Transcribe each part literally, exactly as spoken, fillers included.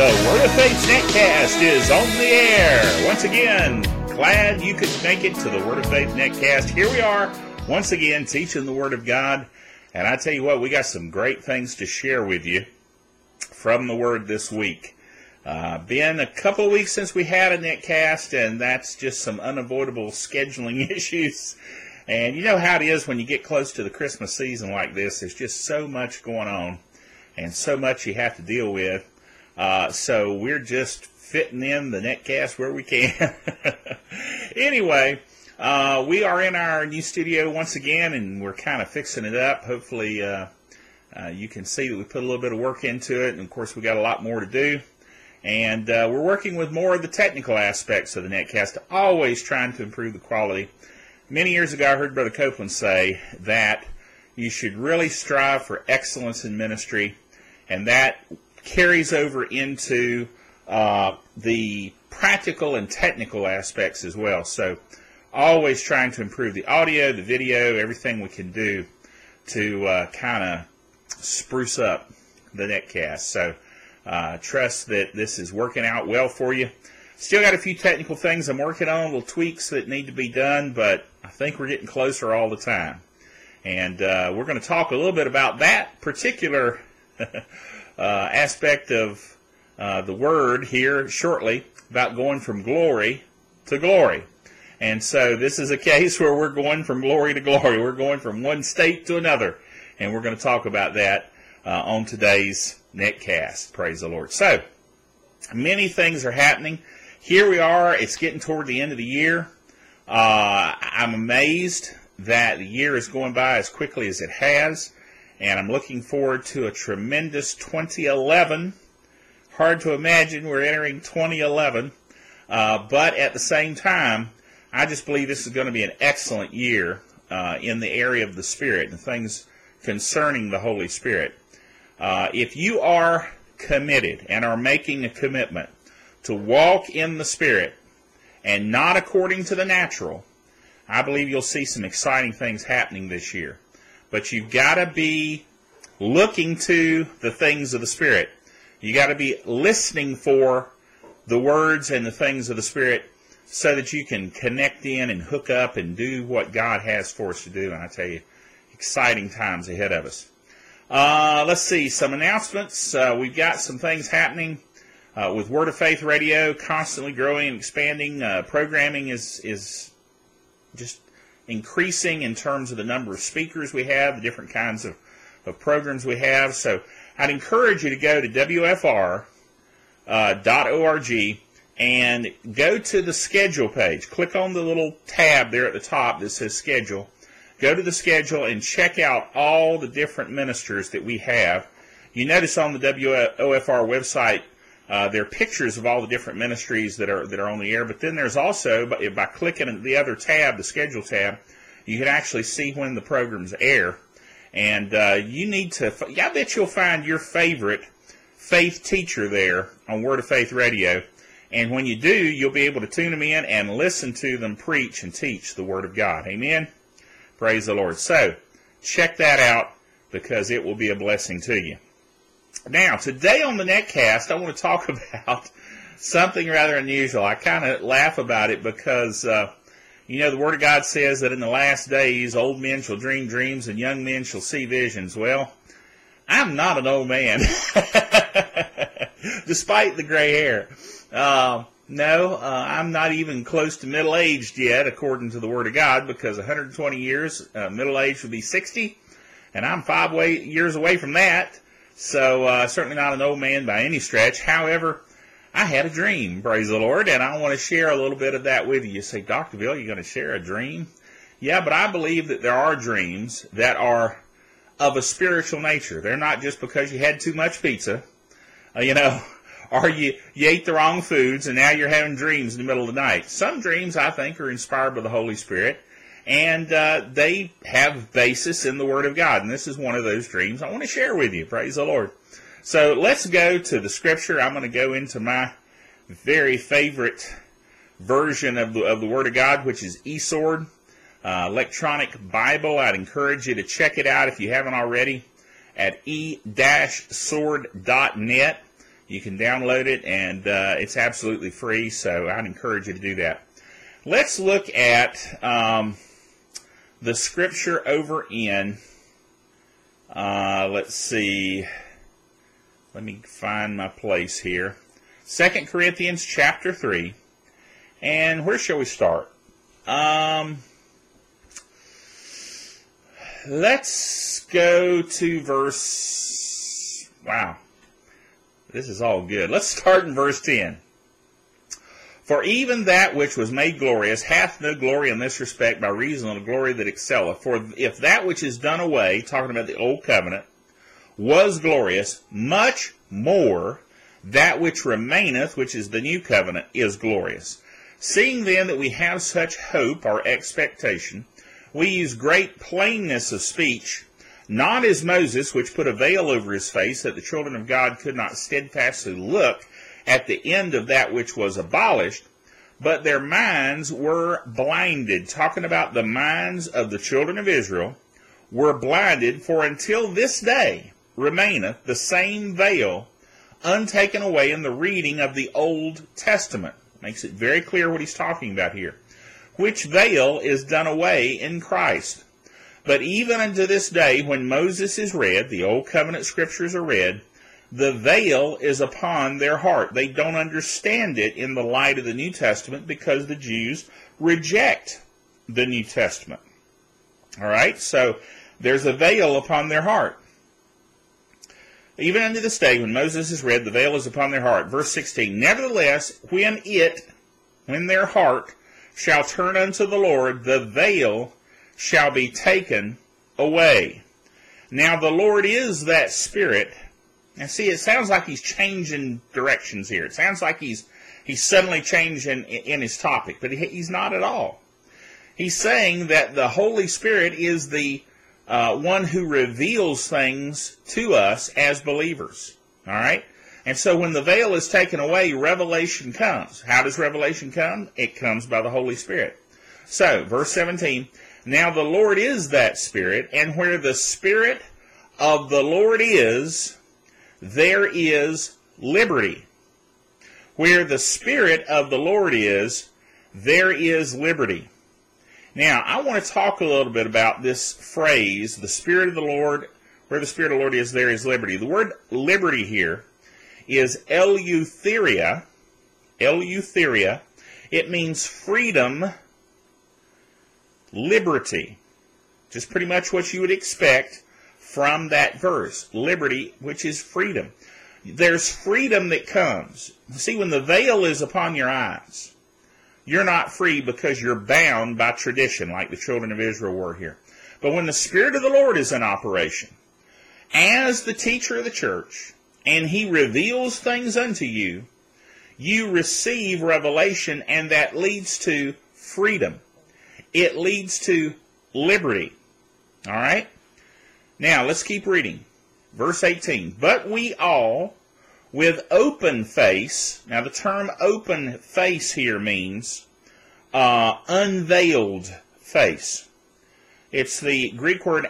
The Word of Faith Netcast is on the air. Once again, glad you could make it to the Word of Faith Netcast. Here we are, once again, teaching the Word of God. And I tell you what, we got some great things to share with you from the Word this week. Uh, been a couple of weeks since we had a Netcast, and that's just some unavoidable scheduling issues. And you know how it is when you get close to the Christmas season like this. There's just so much going on and so much you have to deal with. Uh, so we're just fitting in the Netcast where we can. Anyway, uh, we are in our new studio once again, and we're kind of fixing it up. Hopefully uh, uh, you can see that we put a little bit of work into it, and of course we got a lot more to do. And uh, we're working with more of the technical aspects of the Netcast, always trying to improve the quality. Many years ago I heard Brother Copeland say that you should really strive for excellence in ministry, and that carries over into uh, the practical and technical aspects as well. So always trying to improve the audio, the video, everything we can do to uh, kind of spruce up the Netcast. So uh, trust that this is working out well for you. Still got a few technical things I'm working on, little tweaks that need to be done, but I think we're getting closer all the time. And uh, we're going to talk a little bit about that particular Uh, aspect of uh, the word here shortly, about going from glory to glory. And so this is a case where we're going from glory to glory. We're going from one state to another. And we're going to talk about that uh, on today's Netcast. Praise the Lord. So, many things are happening. Here we are. It's getting toward the end of the year. Uh, I'm amazed that the year is going by as quickly as it has. And I'm looking forward to a tremendous twenty eleven. Hard to imagine we're entering twenty eleven. Uh, but at the same time, I just believe this is going to be an excellent year uh, in the area of the Spirit and things concerning the Holy Spirit. Uh, if you are committed and are making a commitment to walk in the Spirit and not according to the natural, I believe you'll see some exciting things happening this year. But you've got to be looking to the things of the Spirit. You've got to be listening for the words and the things of the Spirit so that you can connect in and hook up and do what God has for us to do. And I tell you, exciting times ahead of us. Uh, let's see, some announcements. Uh, we've got some things happening uh, with Word of Faith Radio, constantly growing and expanding. Uh, programming is, is just increasing in terms of the number of speakers we have, the different kinds of, of programs we have. So I'd encourage you to go to W F R dot org and go to the schedule page. Click on the little tab there at the top that says schedule. Go to the schedule and check out all the different ministers that we have. You notice on the W O F R website Uh, there are pictures of all the different ministries that are that are on the air, but then there's also, by, by clicking the other tab, the schedule tab, you can actually see when the programs air. And uh, you need to, I bet you'll find your favorite faith teacher there on Word of Faith Radio. And when you do, you'll be able to tune them in and listen to them preach and teach the Word of God. Amen? Praise the Lord. So, check that out because it will be a blessing to you. Now, today on the Netcast, I want to talk about something rather unusual. I kind of laugh about it because, uh, you know, the Word of God says that in the last days, old men shall dream dreams and young men shall see visions. Well, I'm not an old man, despite the gray hair. Uh, no, uh, I'm not even close to middle-aged yet, according to the Word of God, because one hundred twenty years, uh, middle-aged would be sixty, and I'm five way, years away from that. So, uh, certainly not an old man by any stretch. However, I had a dream, praise the Lord, and I want to share a little bit of that with you. You say, Doctor Bill, you're going to share a dream? Yeah, but I believe that there are dreams that are of a spiritual nature. They're not just because you had too much pizza, uh, you know, or you, you ate the wrong foods and now you're having dreams in the middle of the night. Some dreams, I think, are inspired by the Holy Spirit. And uh, they have basis in the Word of God. And this is one of those dreams I want to share with you. Praise the Lord. So let's go to the Scripture. I'm going to go into my very favorite version of the, of the Word of God, which is eSword, uh, electronic Bible. I'd encourage you to check it out if you haven't already at e dash sword dot net. You can download it, and uh, it's absolutely free, so I'd encourage you to do that. Let's look at um, the scripture over in, uh, let's see, let me find my place here. Second Corinthians chapter three. And where shall we start? Um, let's go to verse, wow, this is all good. Let's start in verse ten. For even that which was made glorious hath no glory in this respect by reason of the glory that excelleth. For if that which is done away, talking about the old covenant, was glorious, much more that which remaineth, which is the new covenant, is glorious. Seeing then that we have such hope or expectation, we use great plainness of speech, not as Moses, which put a veil over his face, that the children of God could not steadfastly look at the end of that which was abolished, but their minds were blinded. Talking about the minds of the children of Israel were blinded, for until this day remaineth the same veil untaken away in the reading of the Old Testament. Makes it very clear what he's talking about here. Which veil is done away in Christ. But even unto this day, when Moses is read, the Old Covenant Scriptures are read, the veil is upon their heart. They don't understand it in the light of the New Testament because the Jews reject the New Testament. All right, so there's a veil upon their heart. Even unto this day, when Moses is read, the veil is upon their heart. Verse sixteen, nevertheless, when it, when their heart shall turn unto the Lord, the veil shall be taken away. Now the Lord is that Spirit. Now see, it sounds like he's changing directions here. It sounds like he's he's suddenly changing in his topic, but he's not at all. He's saying that the Holy Spirit is the Uh, one who reveals things to us as believers. All right? And so when the veil is taken away, revelation comes. How does revelation come? It comes by the Holy Spirit. So, verse seventeen, now the Lord is that Spirit, and where the Spirit of the Lord is, there is liberty. Where the Spirit of the Lord is, there is liberty. Now, I want to talk a little bit about this phrase, the Spirit of the Lord, where the Spirit of the Lord is, there is liberty. The word liberty here is eleutheria. Eleutheria. It means freedom, liberty. Just pretty much what you would expect from that verse. Liberty, which is freedom. There's freedom that comes. See, when the veil is upon your eyes, you're not free because you're bound by tradition like the children of Israel were here. But when the Spirit of the Lord is in operation, as the teacher of the church, and he reveals things unto you, you receive revelation, and that leads to freedom. It leads to liberty. All right? Now, let's keep reading. Verse eighteen. But we all, with open face, now the term open face here means uh, unveiled face. It's the Greek word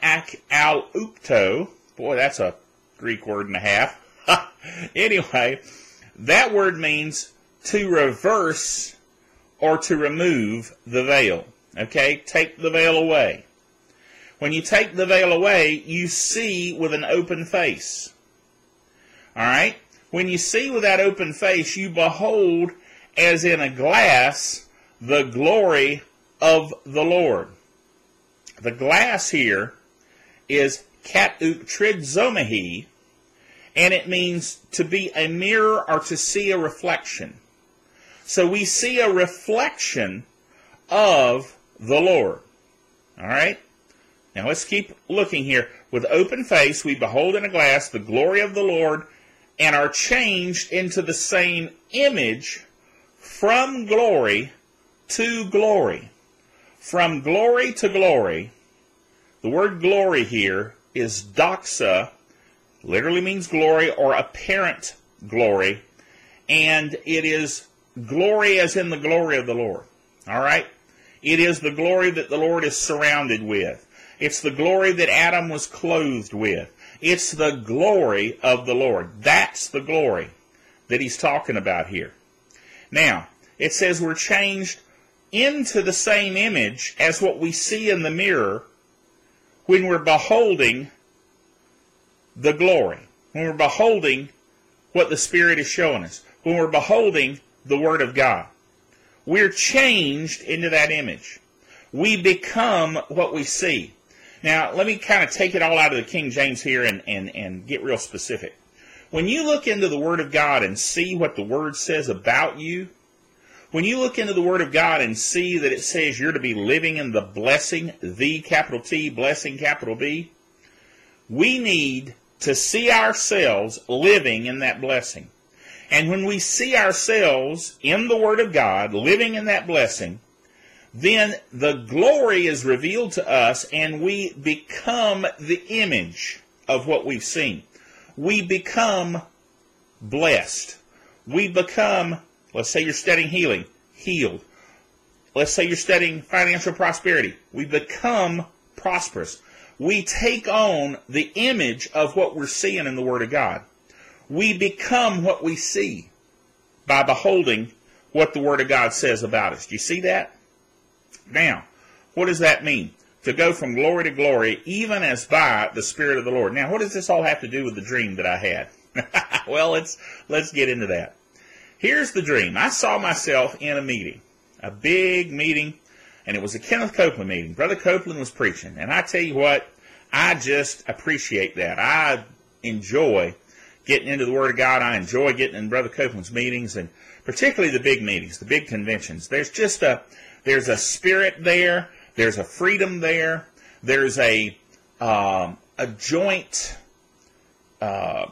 anakalupto. Boy, that's a Greek word and a half. Anyway, that word means to reverse or to remove the veil. Okay, take the veil away. When you take the veil away, you see with an open face. All right? When you see with that open face, you behold, as in a glass, the glory of the Lord. The glass here is katuptrizomahi, and it means to be a mirror or to see a reflection. So we see a reflection of the Lord. All right? Now let's keep looking here. With open face, we behold in a glass the glory of the Lord, and are changed into the same image from glory to glory. From glory to glory. The word glory here is doxa, literally means glory or apparent glory, and it is glory as in the glory of the Lord. All right? It is the glory that the Lord is surrounded with. It's the glory that Adam was clothed with. It's the glory of the Lord. That's the glory. that he's talking about here. Now, it says we're changed into the same image as what we see in the mirror when we're beholding the glory, when we're beholding what the Spirit is showing us, when we're beholding the Word of God. We're changed into that image. We become what we see. Now, let me kind of take it all out of the King James here and, and, and get real specific. When you look into the Word of God and see what the Word says about you, when you look into the Word of God and see that it says you're to be living in the blessing, the capital T, blessing, capital B, we need to see ourselves living in that blessing. And when we see ourselves in the Word of God, living in that blessing, then the glory is revealed to us and we become the image of what we've seen. We become blessed. We become, let's say you're studying healing, healed. Let's say you're studying financial prosperity. We become prosperous. We take on the image of what we're seeing in the Word of God. We become what we see by beholding what the Word of God says about us. Do you see that? Now, what does that mean? To go from glory to glory, even as by the Spirit of the Lord. Now, what does this all have to do with the dream that I had? Well, let's let's get into that. Here's the dream. I saw myself in a meeting, a big meeting, and it was a Kenneth Copeland meeting. Brother Copeland was preaching, and I tell you what, I just appreciate that. I enjoy getting into the Word of God. I enjoy getting in Brother Copeland's meetings, and particularly the big meetings, the big conventions. There's just a there's a spirit there. There's a freedom there. There's a um, a joint, uh,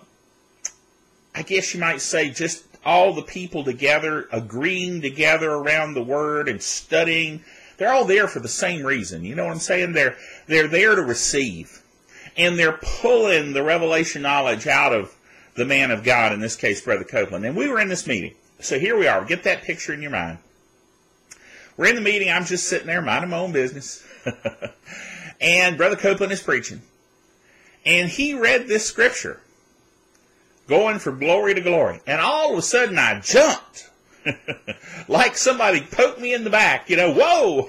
I guess you might say, just all the people together, agreeing together around the Word and studying. They're all there for the same reason. You know what I'm saying? They're they're there to receive, and they're pulling the revelation knowledge out of the man of God, in this case, Brother Copeland. And we were in this meeting. So here we are. Get that picture in your mind. We're in the meeting. I'm just sitting there minding my own business. And Brother Copeland is preaching. And he read this scripture, going from glory to glory. And all of a sudden I jumped. Like somebody poked me in the back. You know, whoa!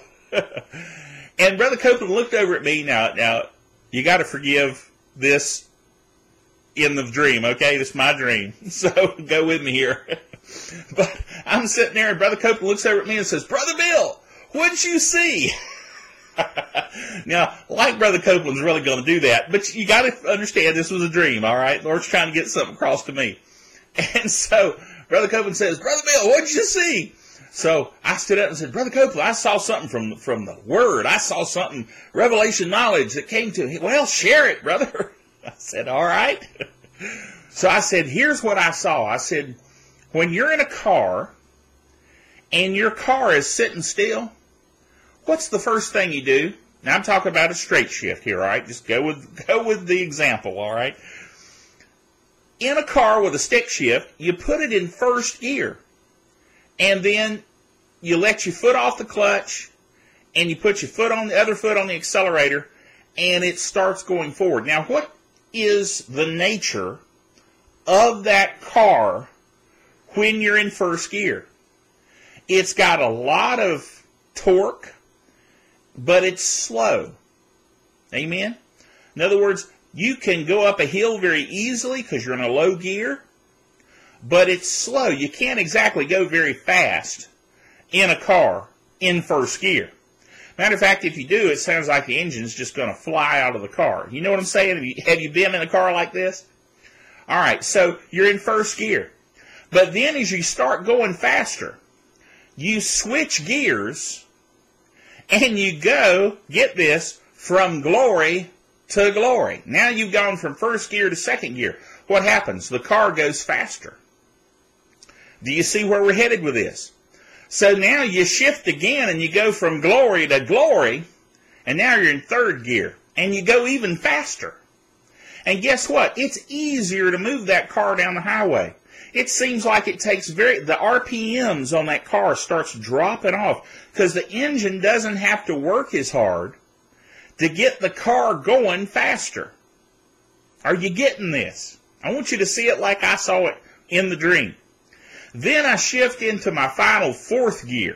And Brother Copeland looked over at me. Now, now you got to forgive this in the dream, okay? This is my dream. So go with me here. But I'm sitting there, and Brother Copeland looks over at me and says, "Brother Bill, what'd you see?" Now, like Brother Copeland's really going to do that, but you got to understand this was a dream, all right? The Lord's trying to get something across to me. And so Brother Copeland says, "Brother Bill, what'd you see?" So I stood up and said, "Brother Copeland, I saw something from, from the Word. I saw something, revelation knowledge that came to me." "Well, share it, brother." I said, "All right." So I said, "Here's what I saw." I said, when you're in a car and your car is sitting still, what's the first thing you do? Now I'm talking about a straight shift here, all right? Just go with go with the example, all right? In a car with a stick shift, you put it in first gear, and then you let your foot off the clutch, and you put your foot on the other foot on the accelerator, and it starts going forward. Now, what is the nature of that car when you're in first gear? It's got a lot of torque, but it's slow. Amen? In other words, you can go up a hill very easily because you're in a low gear, but it's slow. You can't exactly go very fast in a car in first gear. Matter of fact, if you do, it sounds like the engine's just going to fly out of the car. You know what I'm saying? Have you, have you been in a car like this? All right, so you're in first gear. But then as you start going faster, you switch gears and you go, get this, from glory to glory. Now you've gone from first gear to second gear. What happens? The car goes faster. Do you see where we're headed with this? So now you shift again and you go from glory to glory, and now you're in third gear, and you go even faster. And guess what? It's easier to move that car down the highway. It seems like it takes very, the R P Ms on that car starts dropping off because the engine doesn't have to work as hard to get the car going faster. Are you getting this? I want you to see it like I saw it in the dream. Then I shift into my final fourth gear.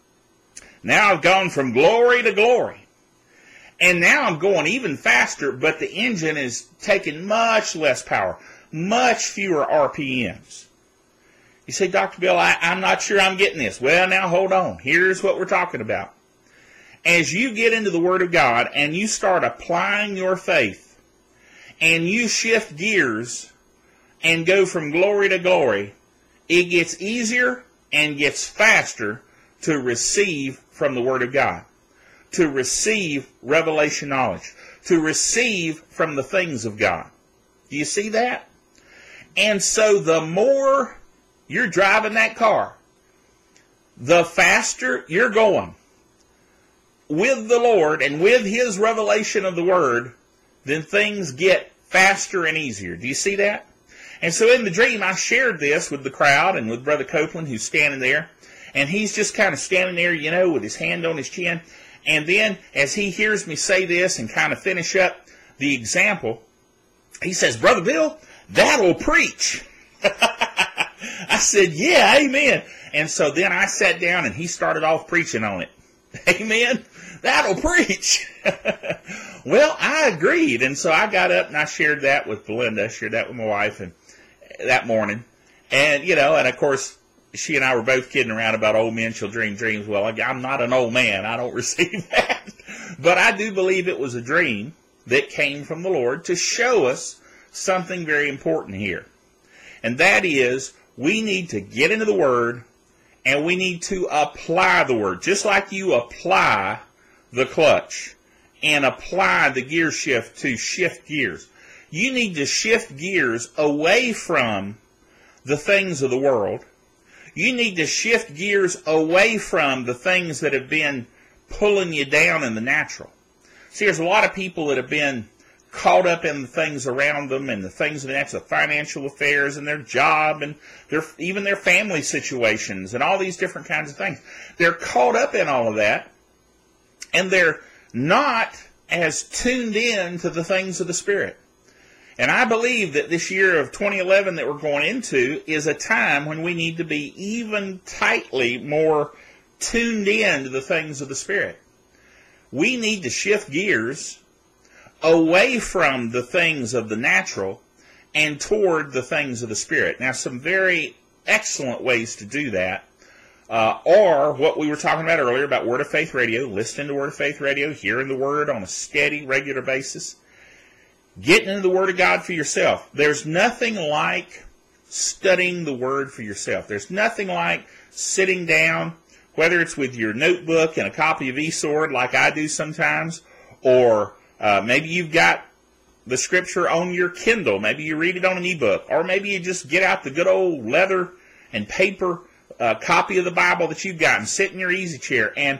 Now I've gone from glory to glory. And now I'm going even faster, but the engine is taking much less power, much fewer R P Ms. You say, Doctor Bill, I, I'm not sure I'm getting this. Well, now hold on. Here's what we're talking about. As you get into the Word of God and you start applying your faith and you shift gears and go from glory to glory, it gets easier and gets faster to receive from the Word of God, to receive revelation knowledge, to receive from the things of God. Do you see that? And so the more you're driving that car, the faster you're going with the Lord and with His revelation of the Word, then things get faster and easier. Do you see that? And so in the dream, I shared this with the crowd and with Brother Copeland, who's standing there. And he's just kind of standing there, you know, with his hand on his chin. And then as he hears me say this and kind of finish up the example, he says, Brother Bill, that'll preach. I said, yeah, amen. And so then I sat down and he started off preaching on it. Amen. That'll preach. Well, I agreed. And so I got up and I shared that with Belinda. I shared that with my wife and that morning. And, you know, and of course, she and I were both kidding around about old men shall dream dreams. Well, I'm not an old man. I don't receive that. But I do believe it was a dream that came from the Lord to show us something very important here. And that is, we need to get into the Word and we need to apply the Word. Just like you apply the clutch and apply the gear shift to shift gears. You need to shift gears away from the things of the world. You need to shift gears away from the things that have been pulling you down in the natural. See, there's a lot of people that have been caught up in the things around them and the things of the natural, financial affairs and their job and their even their family situations and all these different kinds of things. They're caught up in all of that, and they're not as tuned in to the things of the Spirit. And I believe that this year of twenty eleven that we're going into is a time when we need to be even tightly more tuned in to the things of the Spirit. We need to shift gears away from the things of the natural and toward the things of the Spirit. Now, some very excellent ways to do that uh, are what we were talking about earlier about Word of Faith Radio, listening to Word of Faith Radio, hearing the Word on a steady, regular basis. Getting into the Word of God for yourself. There's nothing like studying the Word for yourself. There's nothing like sitting down, whether it's with your notebook and a copy of eSword like I do sometimes, or uh, maybe you've got the Scripture on your Kindle. Maybe you read it on an ebook. Or maybe you just get out the good old leather and paper uh, copy of the Bible that you've got and sit in your easy chair and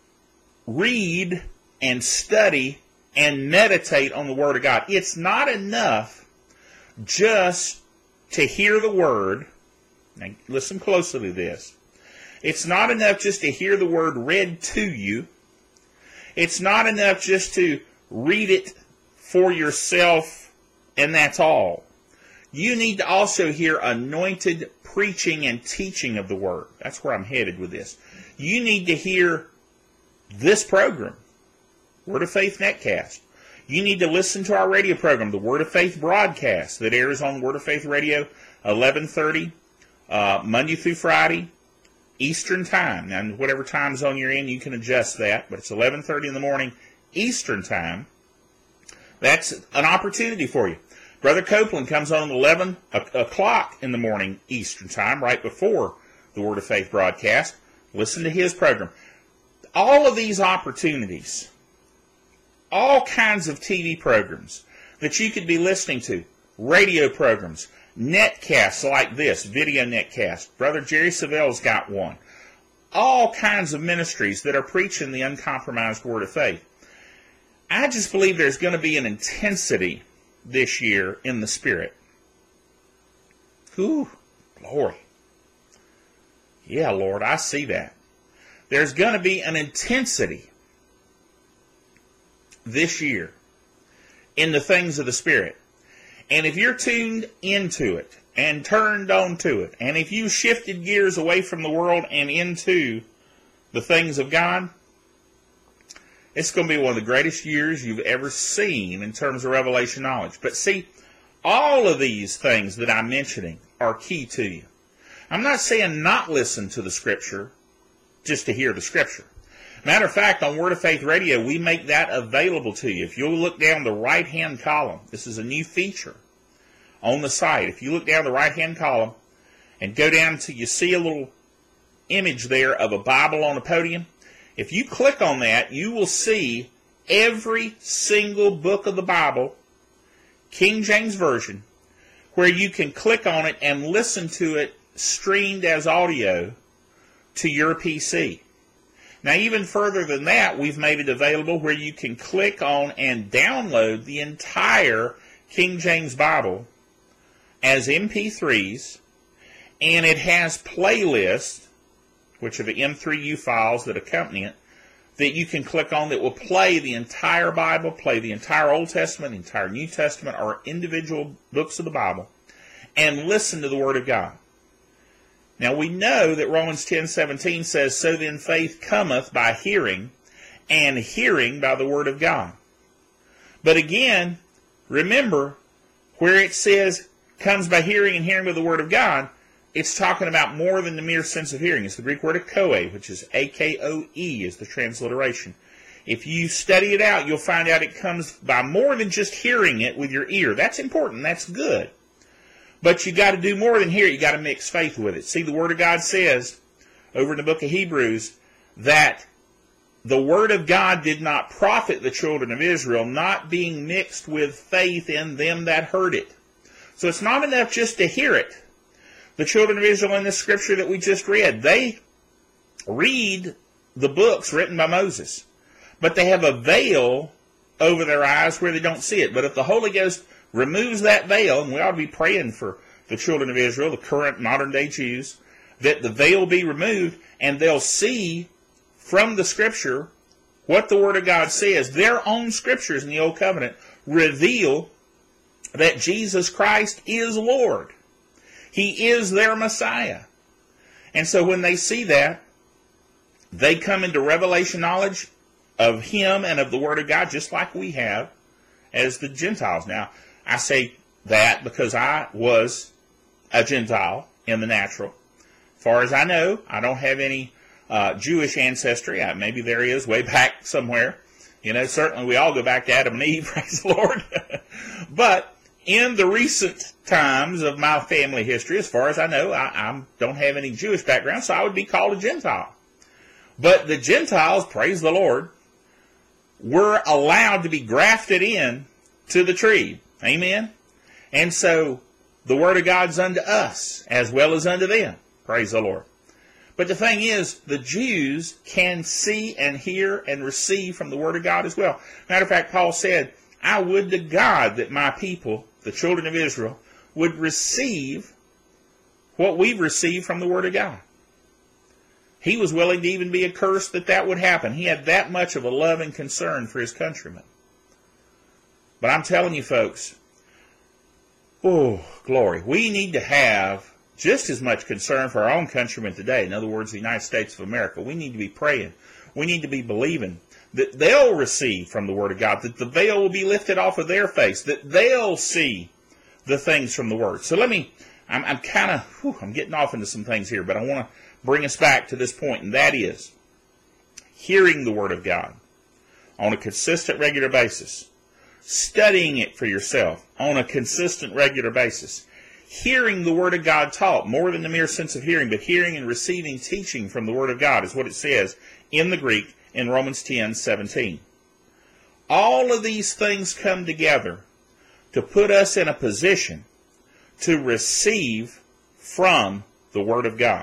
read and study and meditate on the Word of God. It's not enough just to hear the Word. Now, listen closely to this. It's not enough just to hear the Word read to you. It's not enough just to read it for yourself, and that's all. You need to also hear anointed preaching and teaching of the Word. That's where I'm headed with this. You need to hear this program, Word of Faith Netcast. You need to listen to our radio program, the Word of Faith broadcast that airs on Word of Faith Radio, eleven thirty, uh, Monday through Friday, Eastern Time. Now, whatever time zone you're in, you can adjust that, but it's eleven thirty in the morning, Eastern Time. That's an opportunity for you. Brother Copeland comes on at eleven o'clock in the morning, Eastern Time, right before the Word of Faith broadcast. Listen to his program. All of these opportunities, all kinds of T V programs that you could be listening to, radio programs, netcasts like this, video netcast. Brother Jerry Savelle's got one. All kinds of ministries that are preaching the uncompromised Word of Faith. I just believe there's going to be an intensity this year in the Spirit. Ooh, glory. Yeah, Lord, I see that. There's going to be an intensity this year in the things of the Spirit. And if you're tuned into it and turned on to it, and if you shifted gears away from the world and into the things of God, it's going to be one of the greatest years you've ever seen in terms of revelation knowledge. But see, all of these things that I'm mentioning are key to you. I'm not saying not listen to the Scripture just to hear the Scripture. Matter of fact, on Word of Faith Radio, we make that available to you. If you'll look down the right-hand column, this is a new feature on the site. If you look down the right-hand column and go down to, you see a little image there of a Bible on a podium. If you click on that, you will see every single book of the Bible, King James Version, where you can click on it and listen to it streamed as audio to your P C. Now, even further than that, we've made it available where you can click on and download the entire King James Bible as M P threes, and it has playlists, which are the M three U files that accompany it, that you can click on that will play the entire Bible, play the entire Old Testament, the entire New Testament, or individual books of the Bible, and listen to the Word of God. Now, we know that Romans ten seventeen says, "So then faith cometh by hearing, and hearing by the Word of God." But again, remember, where it says, comes by hearing and hearing by the Word of God, it's talking about more than the mere sense of hearing. It's the Greek word akoe, which is A K O E, is the transliteration. If you study it out, you'll find out it comes by more than just hearing it with your ear. That's important. That's good. But you got to do more than hear it. You got to mix faith with it. See, the Word of God says over in the book of Hebrews that the Word of God did not profit the children of Israel, not being mixed with faith in them that heard it. So it's not enough just to hear it. The children of Israel in the scripture that we just read, they read the books written by Moses, but they have a veil over their eyes where they don't see it. But if the Holy Ghost removes that veil, and we ought to be praying for the children of Israel, the current modern-day Jews, that the veil be removed, and they'll see from the Scripture what the Word of God says. Their own Scriptures in the Old Covenant reveal that Jesus Christ is Lord. He is their Messiah. And so when they see that, they come into revelation knowledge of Him and of the Word of God, just like we have as the Gentiles. Now, I say that because I was a Gentile in the natural. As far as I know, I don't have any uh, Jewish ancestry. I, maybe there is way back somewhere. You know, certainly we all go back to Adam and Eve, praise the Lord. But in the recent times of my family history, as far as I know, I, I don't have any Jewish background, so I would be called a Gentile. But the Gentiles, praise the Lord, were allowed to be grafted in to the tree. Amen? And so the Word of God's unto us as well as unto them. Praise the Lord. But the thing is, the Jews can see and hear and receive from the Word of God as well. Matter of fact, Paul said, "I would to God that my people, the children of Israel, would receive what we've received from the Word of God." He was willing to even be accursed that that would happen. He had that much of a love and concern for his countrymen. But I'm telling you, folks, oh, glory, we need to have just as much concern for our own countrymen today. In other words, the United States of America. We need to be praying. We need to be believing that they'll receive from the Word of God, that the veil will be lifted off of their face, that they'll see the things from the Word. So let me, I'm, I'm kind of, I'm getting off into some things here, but I want to bring us back to this point, and that is hearing the Word of God on a consistent, regular basis, studying it for yourself on a consistent, regular basis, hearing the Word of God taught, more than the mere sense of hearing, but hearing and receiving teaching from the Word of God is what it says in the Greek in Romans ten seventeen. All of these things come together to put us in a position to receive from the Word of God.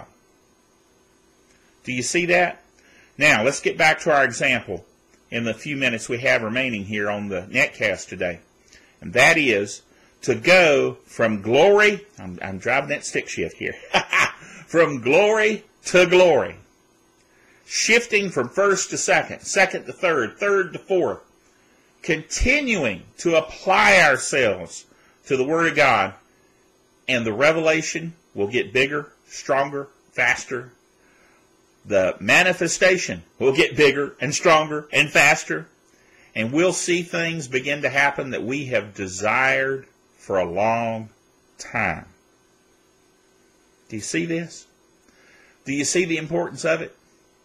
Do you see that? Now, let's get back to our example in the few minutes we have remaining here on the netcast today. And that is to go from glory, I'm, I'm driving that stick shift here, from glory to glory. Shifting from first to second, second to third, third to fourth. Continuing to apply ourselves to the Word of God and the revelation will get bigger, stronger, faster. The manifestation will get bigger and stronger and faster. And we'll see things begin to happen that we have desired for a long time. Do you see this? Do you see the importance of it?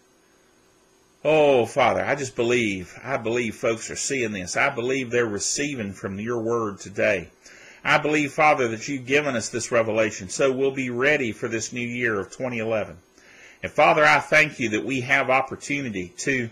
Oh, Father, I just believe, I believe folks are seeing this. I believe they're receiving from your word today. I believe, Father, that you've given us this revelation, so we'll be ready for this new year of twenty eleven. And Father, I thank you that we have opportunity to,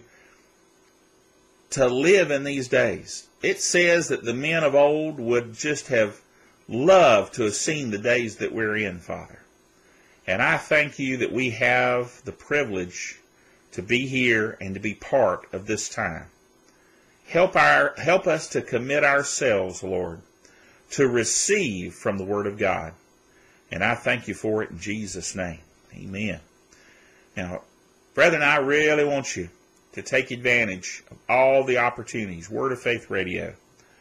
to live in these days. It says that the men of old would just have loved to have seen the days that we're in, Father. And I thank you that we have the privilege to be here and to be part of this time. Help our, help us to commit ourselves, Lord, to receive from the Word of God. And I thank you for it in Jesus' name. Amen. Now, brethren, I really want you to take advantage of all the opportunities. Word of Faith Radio,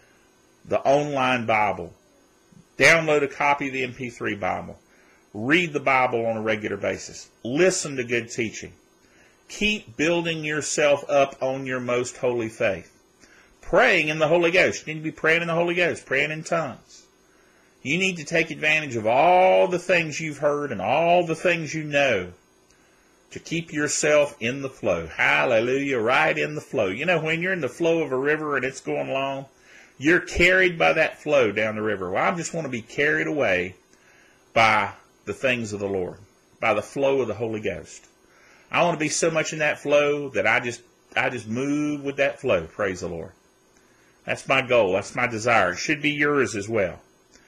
the online Bible, download a copy of the M P three Bible, read the Bible on a regular basis, listen to good teaching. Keep building yourself up on your most holy faith. Praying in the Holy Ghost. You need to be praying in the Holy Ghost, praying in tongues. You need to take advantage of all the things you've heard and all the things you know to keep yourself in the flow. Hallelujah, right in the flow. You know, when you're in the flow of a river and it's going along, you're carried by that flow down the river. Well, I just want to be carried away by the things of the Lord, by the flow of the Holy Ghost. I want to be so much in that flow that I just I just move with that flow. Praise the Lord. That's my goal. That's my desire. It should be yours as well.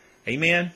Amen?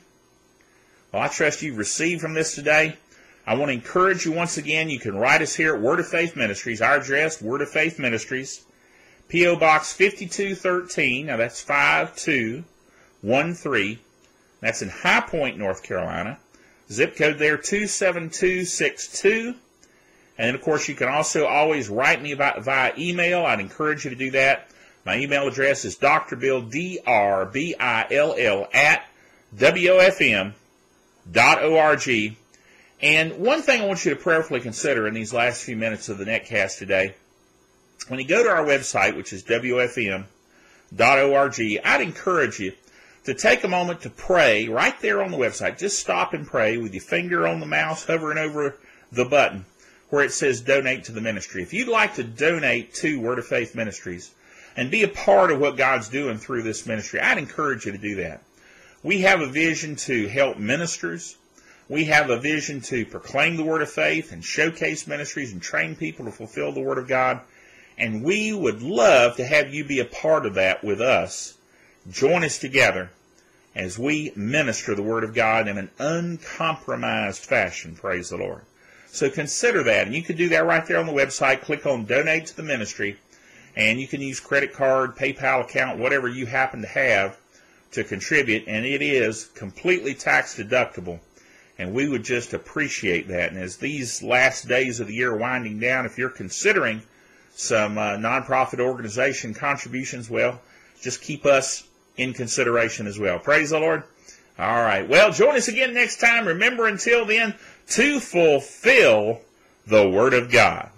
Well, I trust you've received from this today. I want to encourage you once again. You can write us here at Word of Faith Ministries. Our address, Word of Faith Ministries, P O Box fifty-two thirteen. Now, that's five two one three. That's in High Point, North Carolina. Zip code there, two seven two six two. And then, of course, you can also always write me via email. I'd encourage you to do that. My email address is drbill, D R B I L L, at W O F M dot org. And one thing I want you to prayerfully consider in these last few minutes of the netcast today, when you go to our website, which is W O F M dot org, I'd encourage you to take a moment to pray right there on the website. Just stop and pray with your finger on the mouse hovering over the button where it says donate to the ministry. If you'd like to donate to Word of Faith Ministries and be a part of what God's doing through this ministry, I'd encourage you to do that. We have a vision to help ministers. We have a vision to proclaim the Word of Faith and showcase ministries and train people to fulfill the Word of God. And we would love to have you be a part of that with us. Join us together as we minister the Word of God in an uncompromised fashion. Praise the Lord. So consider that. And you can do that right there on the website. Click on Donate to the Ministry. And you can use credit card, PayPal account, whatever you happen to have to contribute. And it is completely tax deductible. And we would just appreciate that. And as these last days of the year are winding down, if you're considering some uh, nonprofit organization contributions, well, just keep us in consideration as well. Praise the Lord. All right. Well, join us again next time. Remember, until then, to fulfill the Word of God.